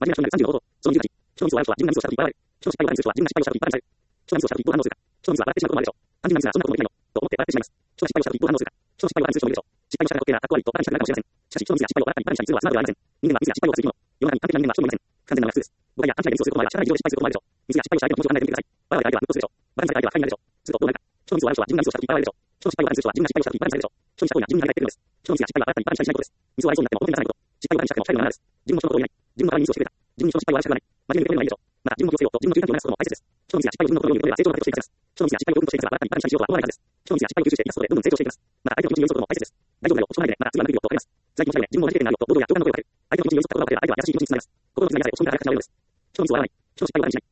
真面目な人になる35度。その水は人の水をしたとき、人の水を笑う。人の失敗をしたとき、人の失敗をしたとき、人の失敗をしたとき、一般の水が人の水をしたとき、一般の水が笑うでしょう。単純な水はそんなこともできないよ。と思って笑ってしまいます。人の失敗をしたとき、一般の水が人の失敗を笑う通称もいるでしょう。失敗をしたからというのはかっこ悪いとバカにしたくなるかもしれません。しかし人の水が失敗を笑ったりバカにしたりするのはつまらないではありません。人間は水が失敗を犯す生き物。世の中に完璧な人間は一人もいません。完全なのは普通です。誤解や勘違いでミスをすることもあれば仕方ない事情で失敗することもあるでしょう。水が失敗をした相手の気持ちを考えてみてください。バカで相手はムッとするでしょう。バカにされた相手は不快になるでしょう。するとどうなるか。人の水を笑う人は自分がミスをしたときいっぱい笑うでしょう。人の失敗を笑う通称は自分が失敗をしたときいっぱいにされるでしょう。人にした行為は自分に腹が減っているのです。人の水が失敗を笑ったりバカにしたりしないことです。水を笑いそうになっても表に出さないこと。失敗をバカにしたくても態度がならです。自分の人のことを言えない。自分の代わりにミスをしてくれた。自分に人の失敗を笑わせたくない。真面目に受け止めればいいでしょう。また自分の気をつけようと自分の注意喚起を促すことも大切です。人の水が失敗を自分の心に受け止めれば成長の糧としていきます。人の水が失敗を教訓としていますが、笑ったりバカにしたりしようとは思わないはずです。人の水が失敗を吸収していきますことでどんどん成長していきます。また相手の気持ちに寄り添うことも大切です。大丈夫だよ、落ち込まないでね、また次はできるよと分かります。最近の自分も同じ経験があるよと、行動や共感の声をかける。相手の気持ちに寄り添った言葉をかければ相手は優しい気持ちになります。心の傷に慣れて落ち込んだから形が変わるのです。人の水を笑わない。人の失敗をバカにしない。